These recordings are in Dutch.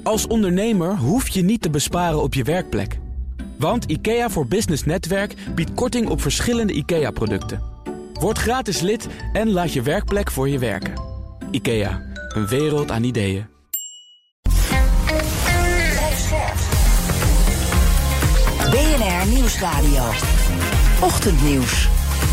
Als ondernemer hoef je niet te besparen op je werkplek. Want IKEA voor Business Netwerk biedt korting op verschillende IKEA-producten. Word gratis lid en laat je werkplek voor je werken. IKEA, een wereld aan ideeën. BNR Nieuwsradio. Ochtendnieuws.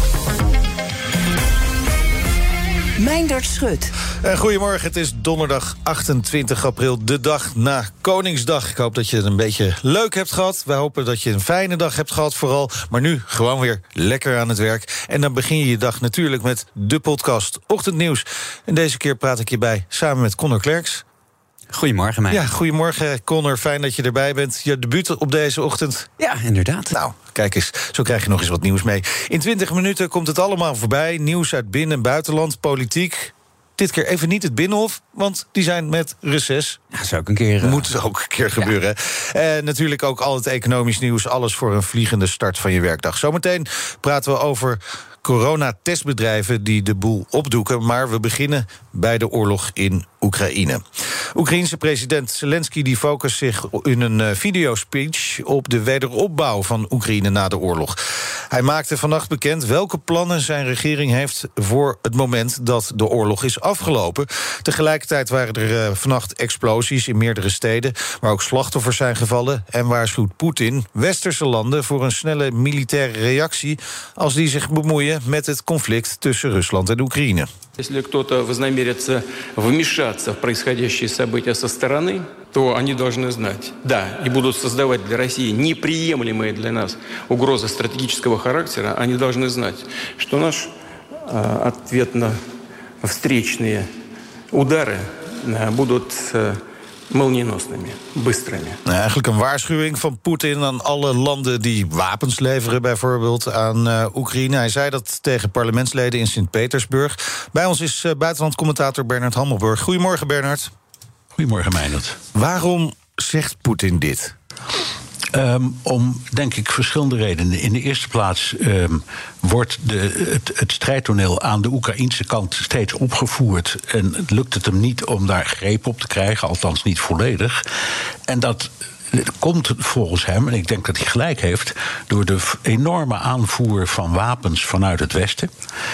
Meindert Schut. Goedemorgen, het is donderdag 28 april, de dag na Koningsdag. Ik hoop dat je het een beetje leuk hebt gehad. Wij hopen dat je een fijne dag hebt gehad vooral. Maar nu gewoon weer lekker aan het werk. En dan begin je je dag natuurlijk met de podcast Ochtendnieuws. En deze keer praat ik je bij samen met Connor Klerks. Goedemorgen, mij. Ja, goedemorgen, Connor. Fijn dat je erbij bent. Je debuut op deze ochtend. Ja, inderdaad. Nou, kijk eens, zo krijg je nog eens wat nieuws mee. In 20 minuten komt het allemaal voorbij. Nieuws uit binnen- en buitenland, politiek. Dit keer even niet het Binnenhof, want die zijn met reces. Ja, dat zou ook een keer... Moet ook een keer gebeuren. Ja. Natuurlijk ook al het economisch nieuws. Alles voor een vliegende start van je werkdag. Zometeen praten we over coronatestbedrijven die de boel opdoeken. Maar we beginnen bij de oorlog in Oekraïne. Oekraïense president Zelensky die focust zich in een videospeech op de wederopbouw van Oekraïne na de oorlog. Hij maakte vannacht bekend welke plannen zijn regering heeft voor het moment dat de oorlog is afgelopen. Tegelijkertijd waren er vannacht explosies in meerdere steden, waar ook slachtoffers zijn gevallen. En waarschuwt Poetin westerse landen voor een snelle militaire reactie als die zich bemoeien met het conflict tussen Rusland en Oekraïne. Если кто-то вознамерится вмешаться в происходящие события со стороны, то они должны знать, да, и будут создавать для России неприемлемые для нас угрозы стратегического характера, они должны знать, что наш ответно-встречные удары будут молниеносными, быстрыми. Eigenlijk een waarschuwing van Poetin aan alle landen die wapens leveren, bijvoorbeeld aan Oekraïne. Hij zei dat tegen parlementsleden in Sint-Petersburg. Bij ons is buitenlandcommentator Bernard Hammelburg. Goedemorgen, Bernard. Goedemorgen, Meindert. Waarom zegt Poetin dit? Om, denk ik, verschillende redenen. In de eerste plaats wordt het strijdtoneel aan de Oekraïnse kant steeds opgevoerd. En lukt het hem niet om daar greep op te krijgen, althans niet volledig. En dat komt volgens hem, en ik denk dat hij gelijk heeft, door de enorme aanvoer van wapens vanuit het Westen.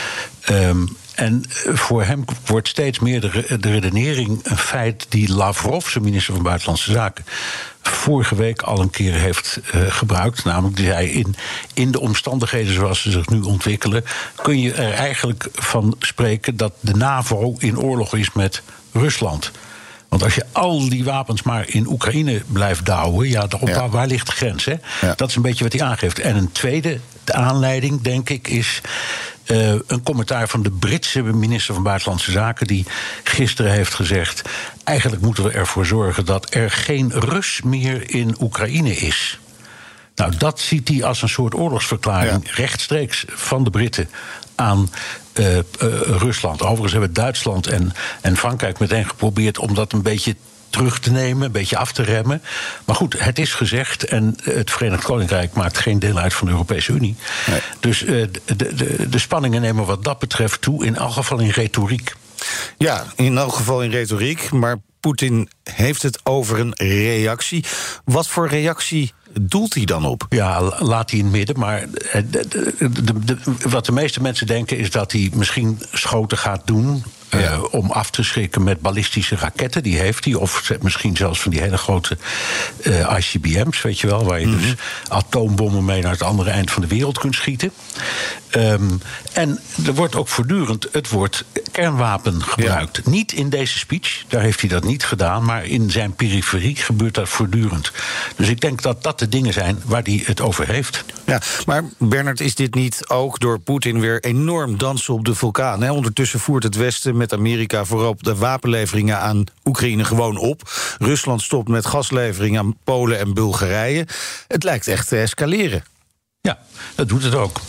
En voor hem wordt steeds meer de redenering een feit die Lavrov, zijn minister van Buitenlandse Zaken, vorige week al een keer heeft gebruikt. Namelijk, die zei, in de omstandigheden zoals ze zich nu ontwikkelen, kun je er eigenlijk van spreken dat de NAVO in oorlog is met Rusland. Want als je al die wapens maar in Oekraïne blijft douwen, waar ligt de grens? Hè? Ja. Dat is een beetje wat hij aangeeft. En een tweede aanleiding, denk ik, is een commentaar van de Britse minister van Buitenlandse Zaken, die gisteren heeft gezegd, eigenlijk moeten we ervoor zorgen dat er geen Rus meer in Oekraïne is. Nou, dat ziet hij als een soort oorlogsverklaring, rechtstreeks van de Britten aan Rusland. Overigens hebben Duitsland en Frankrijk meteen geprobeerd om dat een beetje terug te nemen, een beetje af te remmen. Maar goed, het is gezegd en het Verenigd Koninkrijk maakt geen deel uit van de Europese Unie. Nee. Dus de spanningen nemen wat dat betreft toe, in elk geval in retoriek. Ja, in elk geval in retoriek, maar Poetin heeft het over een reactie. Wat voor reactie doelt hij dan op? Ja, laat hij in het midden. Maar wat de meeste mensen denken is dat hij misschien schoten gaat doen om af te schrikken met ballistische raketten. Die heeft hij. Of misschien zelfs van die hele grote ICBM's, weet je wel, waar je dus atoombommen mee naar het andere eind van de wereld kunt schieten. En er wordt ook voortdurend het woord kernwapen gebruikt. Ja. Niet in deze speech, daar heeft hij dat niet gedaan, maar in zijn periferie gebeurt dat voortdurend. Dus ik denk dat dat de dingen zijn waar hij het over heeft. Ja, maar Bernard, is dit niet ook door Poetin weer enorm dansen op de vulkaan? Hè? Ondertussen voert het Westen met Amerika voorop de wapenleveringen aan Oekraïne gewoon op. Rusland stopt met gasleveringen aan Polen en Bulgarije. Het lijkt echt te escaleren. Ja, dat doet het ook.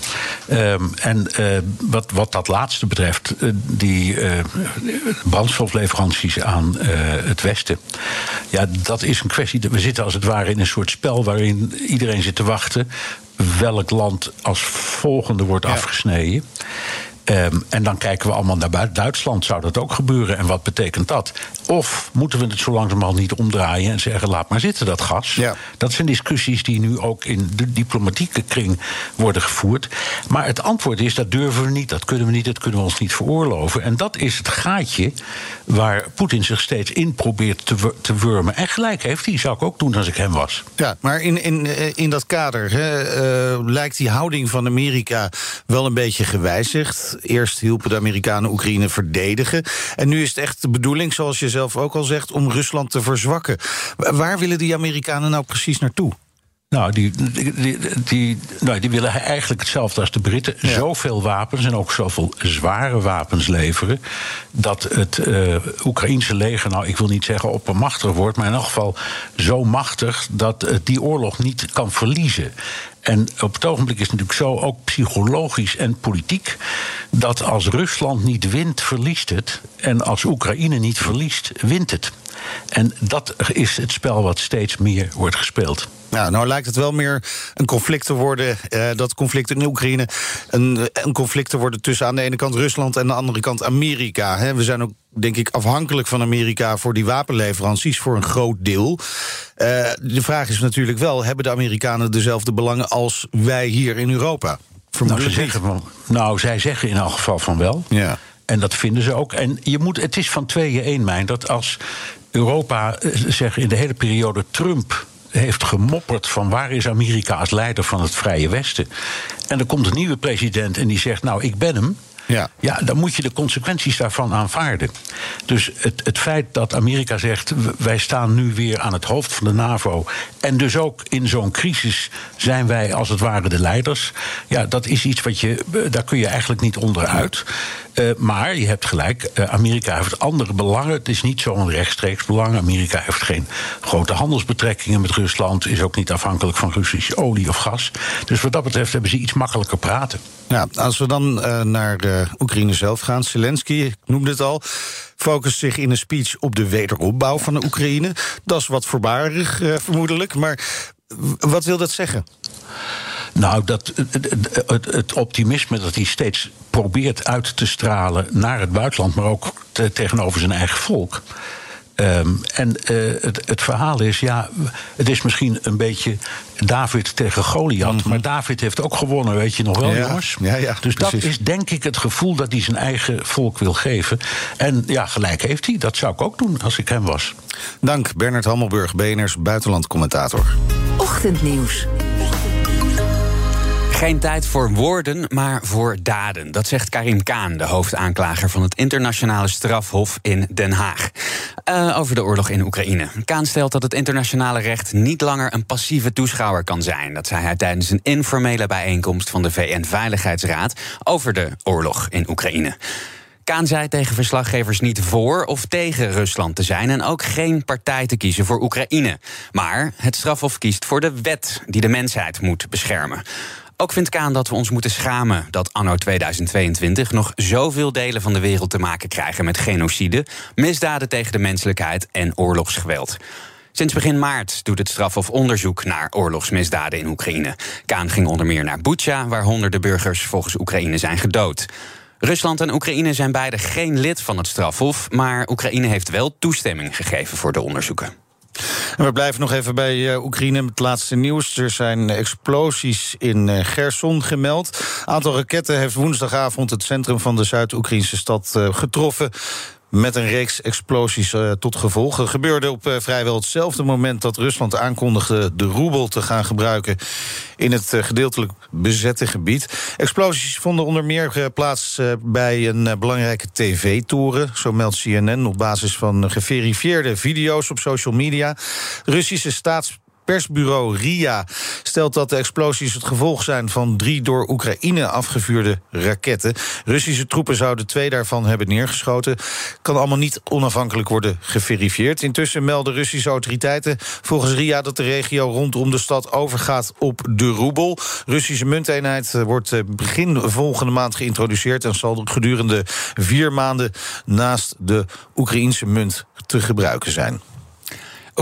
Wat dat laatste betreft, die brandstofleveranties aan het Westen. Ja, dat is een kwestie. We zitten als het ware in een soort spel waarin iedereen zit te wachten welk land als volgende wordt afgesneden. En dan kijken we allemaal naar Duitsland. Zou dat ook gebeuren? En wat betekent dat? Of moeten we het zo langzamerhand niet omdraaien en zeggen, laat maar zitten dat gas? Ja. Dat zijn discussies die nu ook in de diplomatieke kring worden gevoerd. Maar het antwoord is, dat durven we niet, dat kunnen we niet, dat kunnen we ons niet veroorloven. En dat is het gaatje waar Poetin zich steeds in probeert te wurmen. En gelijk heeft hij, zou ik ook doen als ik hem was. Ja, maar in dat kader lijkt die houding van Amerika wel een beetje gewijzigd. Eerst hielpen de Amerikanen Oekraïne verdedigen. En nu is het echt de bedoeling, zoals je zelf ook al zegt, om Rusland te verzwakken. Waar willen die Amerikanen nou precies naartoe? Nou, die willen eigenlijk hetzelfde als de Britten. Ja. Zoveel wapens en ook zoveel zware wapens leveren, dat het Oekraïense leger, nou, ik wil niet zeggen oppermachtig wordt, maar in elk geval zo machtig dat het die oorlog niet kan verliezen. En op het ogenblik is het natuurlijk zo, ook psychologisch en politiek, dat als Rusland niet wint, verliest het. En als Oekraïne niet verliest, wint het. En dat is het spel wat steeds meer wordt gespeeld. Ja, nou lijkt het wel meer een conflict te worden, dat conflict in Oekraïne, een conflict te worden tussen aan de ene kant Rusland en aan de andere kant Amerika. Hè. We zijn ook, denk ik, afhankelijk van Amerika voor die wapenleveranties, voor een groot deel. De vraag is natuurlijk wel, hebben de Amerikanen dezelfde belangen als wij hier in Europa? Zij zeggen in elk geval van wel. Ja. En dat vinden ze ook. En het is van tweeën één, mijn, dat als Europa, in de hele periode Trump heeft gemopperd van waar is Amerika als leider van het Vrije Westen. En er komt een nieuwe president en die zegt, nou, ik ben hem. Ja, dan moet je de consequenties daarvan aanvaarden. Dus het feit dat Amerika zegt, wij staan nu weer aan het hoofd van de NAVO, en dus ook in zo'n crisis zijn wij als het ware de leiders. Ja, dat is iets daar kun je eigenlijk niet onderuit. Maar je hebt gelijk, Amerika heeft andere belangen. Het is niet zo'n rechtstreeks belang. Amerika heeft geen grote handelsbetrekkingen met Rusland, is ook niet afhankelijk van Russische olie of gas. Dus wat dat betreft hebben ze iets makkelijker praten. Ja, als we dan naar Oekraïne zelf gaan. Zelensky, ik noemde het al, focust zich in een speech op de wederopbouw van de Oekraïne. Dat is wat voorbarig, vermoedelijk. Maar wat wil dat zeggen? Nou, het optimisme dat hij steeds probeert uit te stralen naar het buitenland, maar ook tegenover zijn eigen volk. Het verhaal is, ja, het is misschien een beetje David tegen Goliath, maar David heeft ook gewonnen, weet je nog wel, jongens? Ja, dus precies. Dat is denk ik het gevoel dat hij zijn eigen volk wil geven. En ja, gelijk heeft hij. Dat zou ik ook doen als ik hem was. Dank, Bernard Hammelburg, BNR's buitenlandcommentator. Ochtendnieuws. Geen tijd voor woorden, maar voor daden. Dat zegt Karim Khan, de hoofdaanklager van het internationale strafhof in Den Haag. Over de oorlog in Oekraïne. Khan stelt dat het internationale recht niet langer een passieve toeschouwer kan zijn. Dat zei hij tijdens een informele bijeenkomst van de VN-veiligheidsraad over de oorlog in Oekraïne. Khan zei tegen verslaggevers niet voor of tegen Rusland te zijn en ook geen partij te kiezen voor Oekraïne. Maar het strafhof kiest voor de wet die de mensheid moet beschermen. Ook vindt Khan dat we ons moeten schamen dat anno 2022 nog zoveel delen van de wereld te maken krijgen met genocide, misdaden tegen de menselijkheid en oorlogsgeweld. Sinds begin maart doet het strafhof onderzoek naar oorlogsmisdaden in Oekraïne. Khan ging onder meer naar Butsja, waar honderden burgers volgens Oekraïne zijn gedood. Rusland en Oekraïne zijn beide geen lid van het strafhof, maar Oekraïne heeft wel toestemming gegeven voor de onderzoeken. En we blijven nog even bij Oekraïne met het laatste nieuws. Er zijn explosies in Gerson gemeld. Een aantal raketten heeft woensdagavond het centrum van de Zuid-Oekraïnse stad getroffen, met een reeks explosies tot gevolg. Het gebeurde op vrijwel hetzelfde moment dat Rusland aankondigde de roebel te gaan gebruiken in het gedeeltelijk bezette gebied. Explosies vonden onder meer plaats bij een belangrijke tv-toren. Zo meldt CNN op basis van geverifieerde video's op social media. De Russische persbureau RIA stelt dat de explosies het gevolg zijn van 3 door Oekraïne afgevuurde raketten. Russische troepen zouden 2 daarvan hebben neergeschoten. Kan allemaal niet onafhankelijk worden geverifieerd. Intussen melden Russische autoriteiten volgens RIA dat de regio rondom de stad overgaat op de roebel. Russische munteenheid wordt begin volgende maand geïntroduceerd en zal gedurende 4 maanden naast de Oekraïense munt te gebruiken zijn.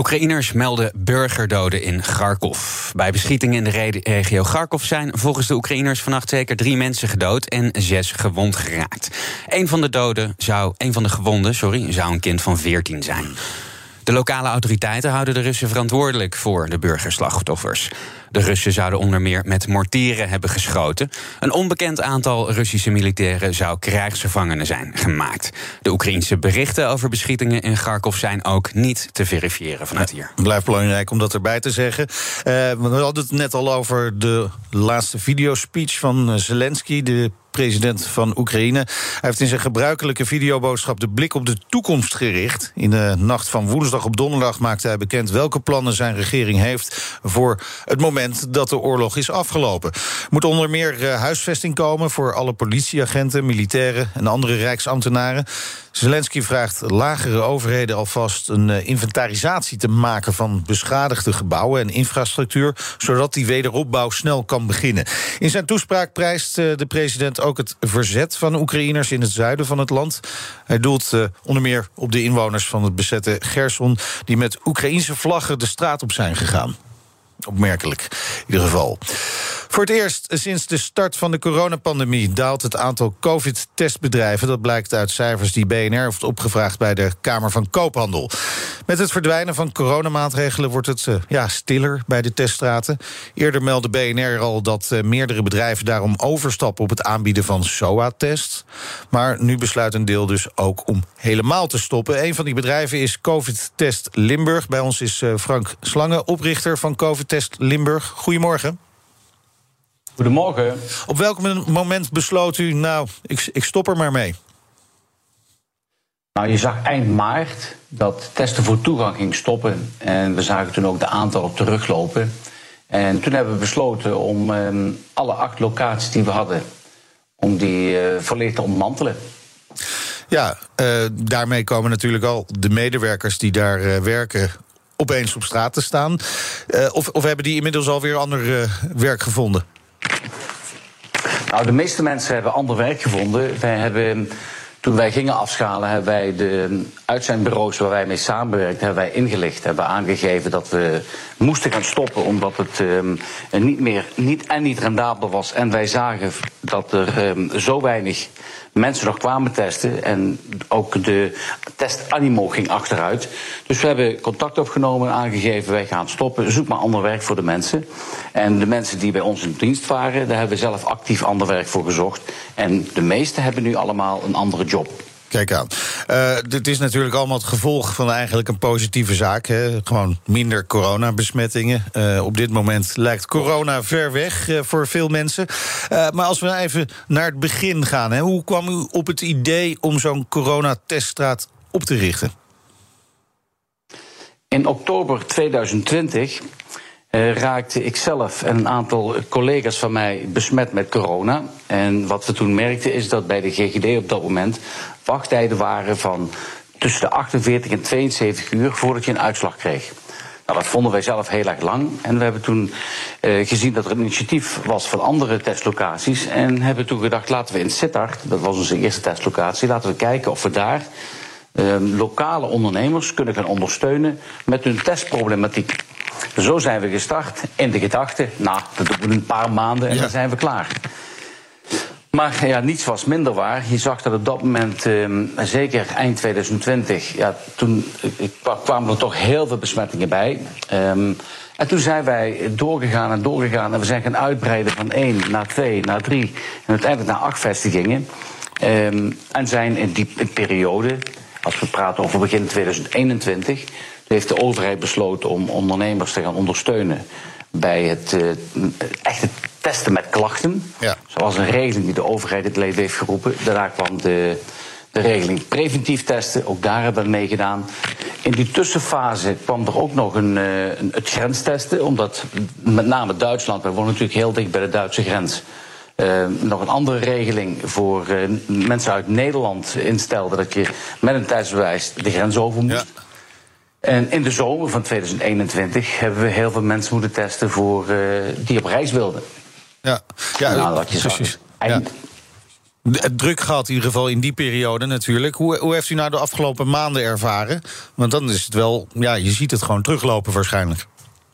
Oekraïners melden burgerdoden in Kharkov. Bij beschietingen in de regio Kharkov zijn volgens de Oekraïners vannacht zeker 3 mensen gedood en 6 gewond geraakt. Een van de gewonden zou een kind van 14 zijn. De lokale autoriteiten houden de Russen verantwoordelijk voor de burgerslachtoffers. De Russen zouden onder meer met mortieren hebben geschoten. Een onbekend aantal Russische militairen zou krijgsgevangenen zijn gemaakt. De Oekraïense berichten over beschietingen in Kharkov zijn ook niet te verifiëren vanuit hier. Het blijft belangrijk om dat erbij te zeggen. We hadden het net al over de laatste videospeech van Zelensky, de president van Oekraïne. Hij heeft in zijn gebruikelijke videoboodschap de blik op de toekomst gericht. In de nacht van woensdag op donderdag maakte hij bekend welke plannen zijn regering heeft voor het moment dat de oorlog is afgelopen. Er moet onder meer huisvesting komen voor alle politieagenten, militairen en andere rijksambtenaren. Zelensky vraagt lagere overheden alvast een inventarisatie te maken van beschadigde gebouwen en infrastructuur, zodat die wederopbouw snel kan beginnen. In zijn toespraak prijst de president ook het verzet van Oekraïners in het zuiden van het land. Hij doelt onder meer op de inwoners van het bezette Gerson, die met Oekraïense vlaggen de straat op zijn gegaan. Opmerkelijk, in ieder geval. Voor het eerst sinds de start van de coronapandemie daalt het aantal COVID-testbedrijven. Dat blijkt uit cijfers die BNR heeft opgevraagd bij de Kamer van Koophandel. Met het verdwijnen van coronamaatregelen wordt het stiller bij de teststraten. Eerder meldde BNR al dat meerdere bedrijven daarom overstappen op het aanbieden van SOA-test. Maar nu besluit een deel dus ook om helemaal te stoppen. Een van die bedrijven is COVID-test Limburg. Bij ons is Frank Slange, oprichter van COVID-test Limburg. Goedemorgen. Goedemorgen. Op welk moment besloot u, ik stop er maar mee? Nou, je zag eind maart dat testen voor toegang ging stoppen. En we zagen toen ook de aantallen teruglopen. En toen hebben we besloten om alle 8 locaties die we hadden, om die volledig te ontmantelen. Ja, daarmee komen natuurlijk al de medewerkers die daar werken opeens op straat te staan. Of hebben die inmiddels alweer ander werk gevonden? Nou, de meeste mensen hebben ander werk gevonden. Toen wij gingen afschalen, hebben wij de uitzendbureaus waar wij mee samenwerkten, hebben wij ingelicht, hebben aangegeven dat we moesten gaan stoppen omdat het niet rendabel was. En wij zagen dat er zo weinig mensen nog kwamen testen en ook de testanimo ging achteruit. Dus we hebben contact opgenomen en aangegeven, wij gaan stoppen, zoek maar ander werk voor de mensen. En de mensen die bij ons in dienst waren, daar hebben we zelf actief ander werk voor gezocht. En de meesten hebben nu allemaal een andere job. Kijk aan. Dit is natuurlijk allemaal het gevolg van eigenlijk een positieve zaak. Hè? Gewoon minder coronabesmettingen. Op dit moment lijkt corona ver weg voor veel mensen. Maar als we even naar het begin gaan. Hè? Hoe kwam u op het idee om zo'n coronateststraat op te richten? In oktober 2020 raakte ik zelf en een aantal collega's van mij besmet met corona. En wat we toen merkten is dat bij de GGD op dat moment wachttijden waren van tussen de 48 en 72 uur voordat je een uitslag kreeg. Nou, dat vonden wij zelf heel erg lang. En we hebben toen gezien dat er een initiatief was van andere testlocaties. En hebben toen gedacht, laten we in Sittard, dat was onze eerste testlocatie, laten we kijken of we daar lokale ondernemers kunnen gaan ondersteunen met hun testproblematiek. Zo zijn we gestart in de gedachte, dat doen we een paar maanden en dan zijn we klaar. Maar ja, niets was minder waar. Je zag dat op dat moment, zeker eind 2020, toen kwamen er toch heel veel besmettingen bij. En toen zijn wij doorgegaan en we zijn gaan uitbreiden van 1 naar 2 naar 3 en uiteindelijk naar 8 vestigingen. En zijn in die periode, als we praten over begin 2021... heeft de overheid besloten om ondernemers te gaan ondersteunen bij het echte testen met klachten. Ja. Zoals een regeling die de overheid het leven heeft geroepen. Daarna kwam de regeling preventief testen. Ook daar hebben we mee gedaan. In die tussenfase kwam er ook nog het grenstesten. Omdat met name Duitsland, wij wonen natuurlijk heel dicht bij de Duitse grens, nog een andere regeling voor mensen uit Nederland instelde dat je met een testbewijs de grens over moest. Ja. En in de zomer van 2021 hebben we heel veel mensen moeten testen die op reis wilden. Ja, dat je precies. Druk gehad in ieder geval in die periode natuurlijk. Hoe heeft u nou de afgelopen maanden ervaren? Want dan is het wel, je ziet het gewoon teruglopen waarschijnlijk.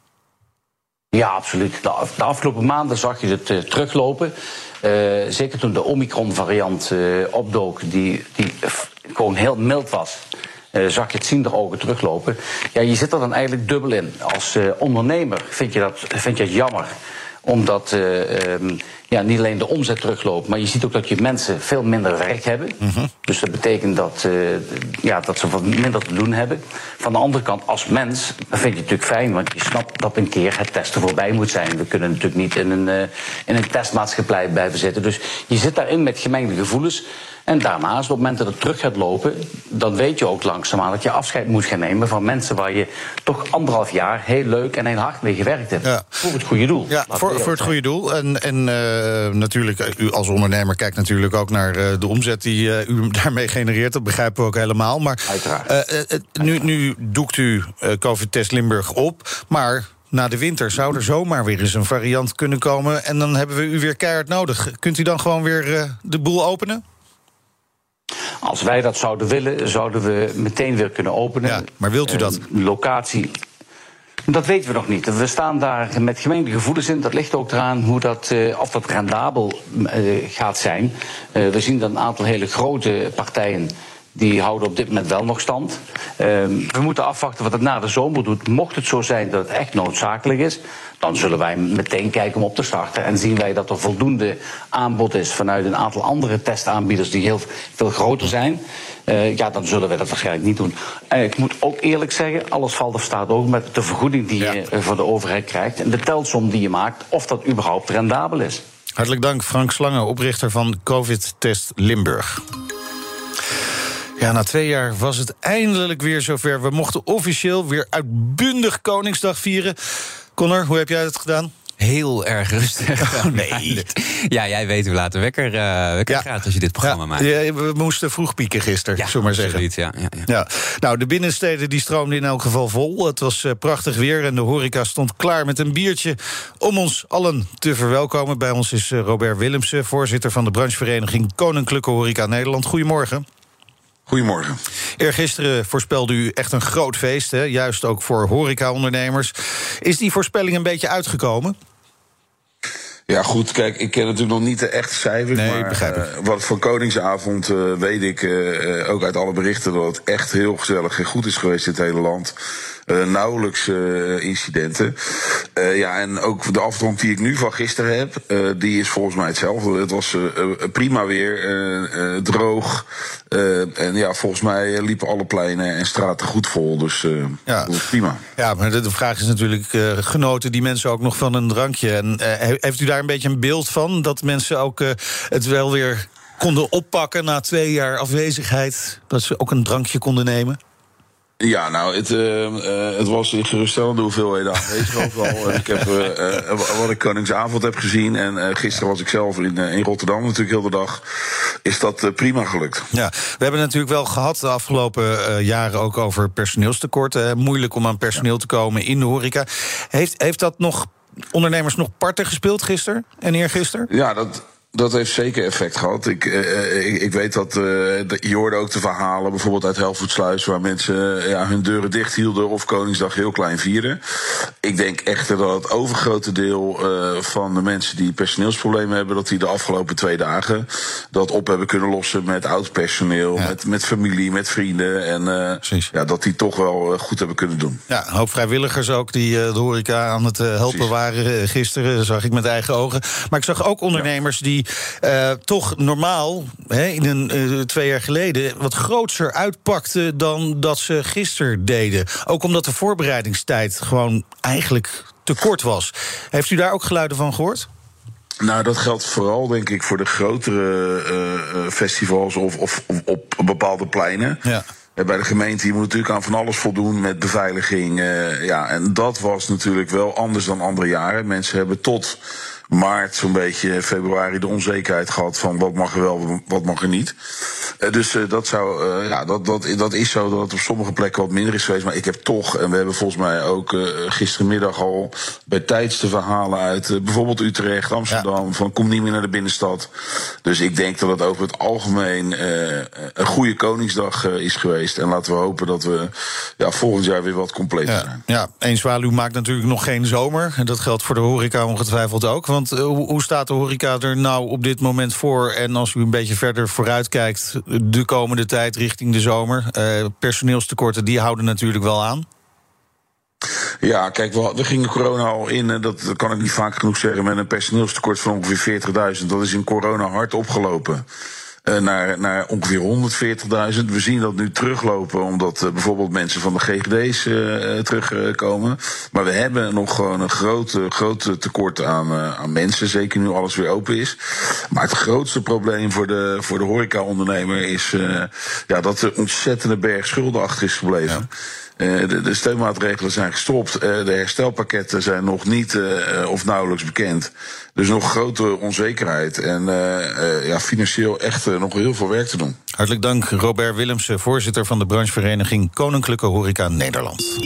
Ja, absoluut. De afgelopen maanden zag je het teruglopen. Zeker toen de Omicron-variant opdook, die gewoon heel mild was, zag je het zien de ogen teruglopen. Ja, je zit er dan eigenlijk dubbel in. Als ondernemer vind je het jammer, omdat niet alleen de omzet terugloopt, maar je ziet ook dat je mensen veel minder werk hebben. Mm-hmm. Dus dat betekent dat ze wat minder te doen hebben. Van de andere kant, als mens, vind je het natuurlijk fijn, want je snapt dat een keer het testen voorbij moet zijn. We kunnen natuurlijk niet in een testmaatschappij blijven zitten. Dus je zit daarin met gemengde gevoelens. En daarnaast, op het moment dat het terug gaat lopen, dan weet je ook langzaamaan dat je afscheid moet gaan nemen van mensen waar je toch 1,5 jaar heel leuk en heel hard mee gewerkt hebt. Ja. Voor het goede doel. Ja, voor het goede doel. En natuurlijk, u als ondernemer kijkt natuurlijk ook naar de omzet die u daarmee genereert. Dat begrijpen we ook helemaal. Maar nu doekt u COVID-test Limburg op, maar na de winter zou er zomaar weer eens een variant kunnen komen en dan hebben we u weer keihard nodig. Kunt u dan gewoon weer de boel openen? Als wij dat zouden willen, zouden we meteen weer kunnen openen. Ja, maar wilt u dat? Locatie, dat weten we nog niet. We staan daar met gemengde gevoelens in. Dat ligt ook eraan of dat rendabel gaat zijn. We zien dat een aantal hele grote partijen, die houden op dit moment wel nog stand. We moeten afwachten wat het na de zomer doet. Mocht het zo zijn dat het echt noodzakelijk is, dan zullen wij meteen kijken om op te starten. En zien wij dat er voldoende aanbod is vanuit een aantal andere testaanbieders die heel veel groter zijn, dan zullen wij dat waarschijnlijk niet doen. Ik moet ook eerlijk zeggen, alles valt of staat ook met de vergoeding die je van de overheid krijgt en de telsom die je maakt, of dat überhaupt rendabel is. Hartelijk dank, Frank Slange, oprichter van COVID-test Limburg. Ja, na 2 jaar was het eindelijk weer zover. We mochten officieel weer uitbundig Koningsdag vieren. Connor, hoe heb jij het gedaan? Heel erg rustig. Oh, nee. Ja, jij weet hoe laat de wekker gaat als je dit programma maakt. Ja, we moesten vroeg pieken gisteren, zullen maar zeggen. Ja. Nou, de binnensteden die stroomden in elk geval vol. Het was prachtig weer en de horeca stond klaar met een biertje om ons allen te verwelkomen. Bij ons is Robert Willemsen, voorzitter van de branchevereniging Koninklijke Horeca Nederland. Goedemorgen. Goedemorgen. Eergisteren voorspelde u echt een groot feest, hè? Juist ook voor horecaondernemers. Is die voorspelling een beetje uitgekomen? Ja, goed, kijk, ik ken natuurlijk nog niet de echte cijfers, maar wat van Koningsavond weet ik ook uit alle berichten dat het echt heel gezellig en goed is geweest in het hele land. Nauwelijks incidenten. En ook de afdronk die ik nu van gisteren heb, die is volgens mij hetzelfde. Het was prima weer, droog. En volgens mij liepen alle pleinen en straten goed vol. Dus prima. Ja, maar de vraag is natuurlijk, genoten die mensen ook nog van een drankje? En heeft u daar een beetje een beeld van? Dat mensen ook het wel weer konden oppakken na 2 jaar afwezigheid? Dat ze ook een drankje konden nemen? Ja, nou, het was in geruststellende hoeveelheden aanwezig overal. Ik heb wat ik Koningsavond heb gezien en gisteren was ik zelf in Rotterdam natuurlijk heel de dag. Is dat prima gelukt. Ja, we hebben natuurlijk wel gehad de afgelopen jaren ook over personeelstekort. Moeilijk om aan personeel te komen in de horeca. Heeft dat nog ondernemers nog parten gespeeld gisteren en eergisteren? Ja, dat heeft zeker effect gehad. Ik weet dat je hoorde ook de verhalen, bijvoorbeeld uit Helvoetsluis, waar mensen hun deuren dicht hielden of Koningsdag heel klein vierden. Ik denk echter dat het overgrote deel van de mensen die personeelsproblemen hebben, dat die de afgelopen 2 dagen dat op hebben kunnen lossen met oud personeel, met familie, met vrienden. En dat die toch wel goed hebben kunnen doen. Ja, een hoop vrijwilligers ook die de horeca aan het helpen waren gisteren, zag ik met eigen ogen. Maar ik zag ook ondernemers die toch normaal, in 2 jaar geleden, wat grootser uitpakten dan dat ze gisteren deden. Ook omdat de voorbereidingstijd gewoon eigenlijk te kort was. Heeft u daar ook geluiden van gehoord? Nou, dat geldt vooral, denk ik, voor de grotere festivals of op bepaalde pleinen. Ja. Bij de gemeente, je moet natuurlijk aan van alles voldoen met beveiliging. En dat was natuurlijk wel anders dan andere jaren. Mensen hebben tot maart, zo'n beetje februari, de onzekerheid gehad van wat mag er wel, wat mag er niet. Dus dat is zo dat het op sommige plekken wat minder is geweest. Maar ik heb toch, en we hebben volgens mij ook gisterenmiddag al bij tijdste verhalen uit bijvoorbeeld Utrecht, Amsterdam, van kom niet meer naar de binnenstad. Dus ik denk dat het over het algemeen een goede Koningsdag is geweest. En laten we hopen dat we volgend jaar weer wat completer zijn. Ja, één zwaluw maakt natuurlijk nog geen zomer. En dat geldt voor de horeca ongetwijfeld ook. Want hoe staat de horeca er nou op dit moment voor? En als u een beetje verder vooruit kijkt, de komende tijd richting de zomer. Personeelstekorten, die houden natuurlijk wel aan. Ja, kijk, we gingen corona al in, dat kan ik niet vaak genoeg zeggen, met een personeelstekort van ongeveer 40.000. Dat is in corona hard opgelopen. Naar ongeveer 140.000. We zien dat nu teruglopen, omdat bijvoorbeeld mensen van de GGD's terugkomen. Maar we hebben nog gewoon een groot tekort aan mensen, zeker nu alles weer open is. Maar het grootste probleem voor de horeca-ondernemer is dat er ontzettende berg schulden achter is gebleven. Ja. De steunmaatregelen zijn gestopt. De herstelpakketten zijn nog niet of nauwelijks bekend. Dus nog grote onzekerheid. En financieel echt nog heel veel werk te doen. Hartelijk dank, Robert Willemsen, voorzitter van de branchevereniging Koninklijke Horeca Nederland.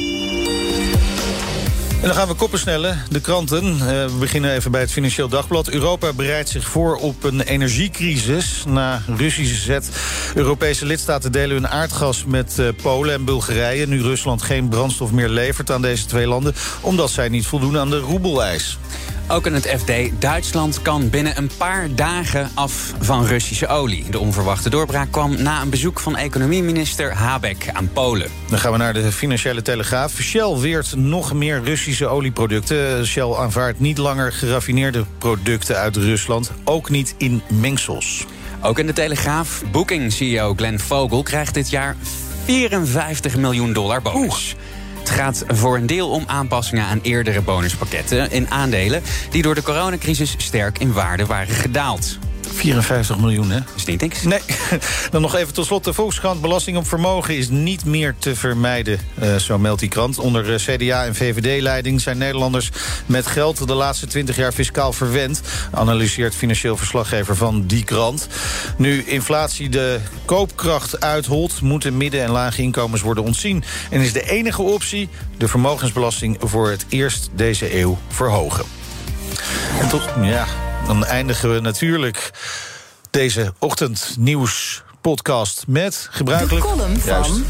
En dan gaan we koppen snellen, de kranten. We beginnen even bij het Financieel Dagblad. Europa bereidt zich voor op een energiecrisis na Russische zet. Europese lidstaten delen hun aardgas met Polen en Bulgarije, nu Rusland geen brandstof meer levert aan deze twee landen, omdat zij niet voldoen aan de roebeleis. Ook in het FD, Duitsland kan binnen een paar dagen af van Russische olie. De onverwachte doorbraak kwam na een bezoek van economieminister Habeck aan Polen. Dan gaan we naar de Financiële Telegraaf. Shell weert nog meer Russische olieproducten. Shell aanvaardt niet langer geraffineerde producten uit Rusland, ook niet in mengsels. Ook in de Telegraaf, Booking-CEO Glenn Vogel krijgt dit jaar $54 miljoen bonus. Het gaat voor een deel om aanpassingen aan eerdere bonuspakketten in aandelen die door de coronacrisis sterk in waarde waren gedaald. 54 miljoen, hè? Is niet niks. Nee. Dan nog even tot slot de Volkskrant. Belasting op vermogen is niet meer te vermijden, zo meldt die krant. Onder CDA en VVD-leiding zijn Nederlanders met geld de laatste 20 jaar fiscaal verwend, analyseert financieel verslaggever van die krant. Nu inflatie de koopkracht uitholt, moeten midden- en lage inkomens worden ontzien. En is de enige optie de vermogensbelasting voor het eerst deze eeuw verhogen. En tot, dan eindigen we natuurlijk deze ochtendnieuws-podcast met gebruikelijk de column van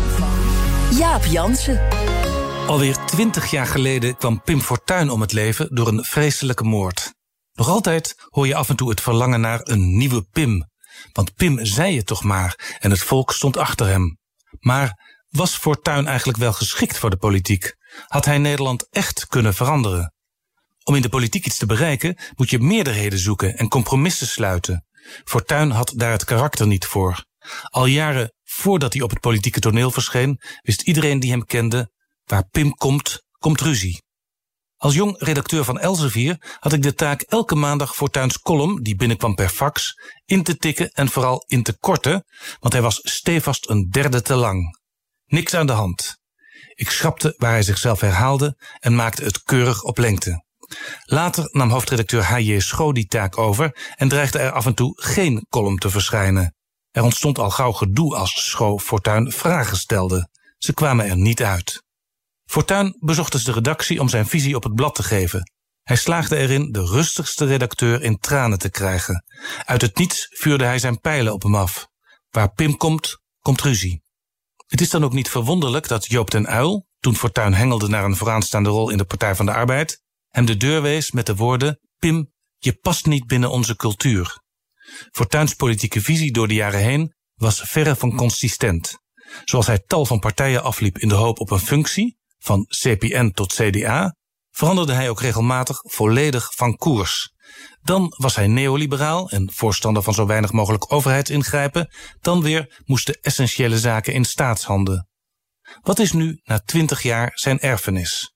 Jaap Jansen. Alweer 20 jaar geleden kwam Pim Fortuyn om het leven door een vreselijke moord. Nog altijd hoor je af en toe het verlangen naar een nieuwe Pim. Want Pim zei het toch maar en het volk stond achter hem. Maar was Fortuyn eigenlijk wel geschikt voor de politiek? Had hij Nederland echt kunnen veranderen? Om in de politiek iets te bereiken moet je meerderheden zoeken en compromissen sluiten. Fortuyn had daar het karakter niet voor. Al jaren voordat hij op het politieke toneel verscheen, wist iedereen die hem kende, waar Pim komt, komt ruzie. Als jong redacteur van Elsevier had ik de taak elke maandag Fortuyns column, die binnenkwam per fax, in te tikken en vooral in te korten, want hij was stevast een derde te lang. Niks aan de hand. Ik schrapte waar hij zichzelf herhaalde en maakte het keurig op lengte. Later nam hoofdredacteur H.J. Schoo die taak over en dreigde er af en toe geen column te verschijnen. Er ontstond al gauw gedoe als Schoo Fortuyn vragen stelde. Ze kwamen er niet uit. Fortuyn bezocht dus de redactie om zijn visie op het blad te geven. Hij slaagde erin de rustigste redacteur in tranen te krijgen. Uit het niets vuurde hij zijn pijlen op hem af. Waar Pim komt, komt ruzie. Het is dan ook niet verwonderlijk dat Joop den Uyl, toen Fortuyn hengelde naar een vooraanstaande rol in de Partij van de Arbeid, hem de deur wees met de woorden: Pim, je past niet binnen onze cultuur. Fortuyns politieke visie door de jaren heen was verre van consistent. Zoals hij tal van partijen afliep in de hoop op een functie, van CPN tot CDA, veranderde hij ook regelmatig volledig van koers. Dan was hij neoliberaal en voorstander van zo weinig mogelijk overheidsingrijpen, dan weer moesten essentiële zaken in staatshanden. Wat is nu na 20 jaar zijn erfenis?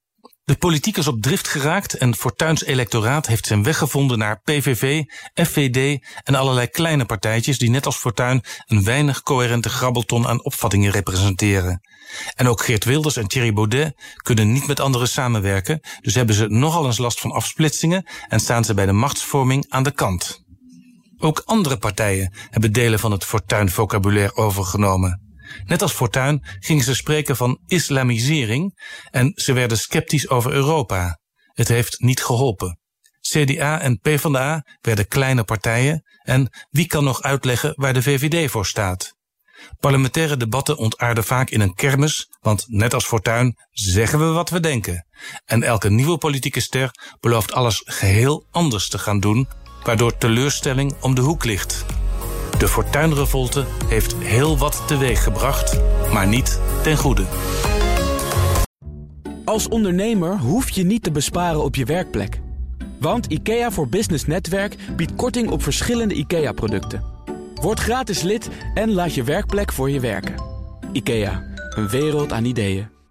De politiek is op drift geraakt en Fortuyn's electoraat heeft zijn weg gevonden naar PVV, FVD en allerlei kleine partijtjes die net als Fortuyn een weinig coherente grabbelton aan opvattingen representeren. En ook Geert Wilders en Thierry Baudet kunnen niet met anderen samenwerken, dus hebben ze nogal eens last van afsplitsingen en staan ze bij de machtsvorming aan de kant. Ook andere partijen hebben delen van het Fortuyn-vocabulaire overgenomen. Net als Fortuyn gingen ze spreken van islamisering en ze werden sceptisch over Europa. Het heeft niet geholpen. CDA en PvdA werden kleine partijen en wie kan nog uitleggen waar de VVD voor staat? Parlementaire debatten ontaarden vaak in een kermis, want net als Fortuyn zeggen we wat we denken. En elke nieuwe politieke ster belooft alles geheel anders te gaan doen, waardoor teleurstelling om de hoek ligt. De Fortuyn-revolte heeft heel wat teweeggebracht, maar niet ten goede. Als ondernemer hoef je niet te besparen op je werkplek. Want IKEA voor Business Netwerk biedt korting op verschillende IKEA-producten. Word gratis lid en laat je werkplek voor je werken. IKEA, een wereld aan ideeën.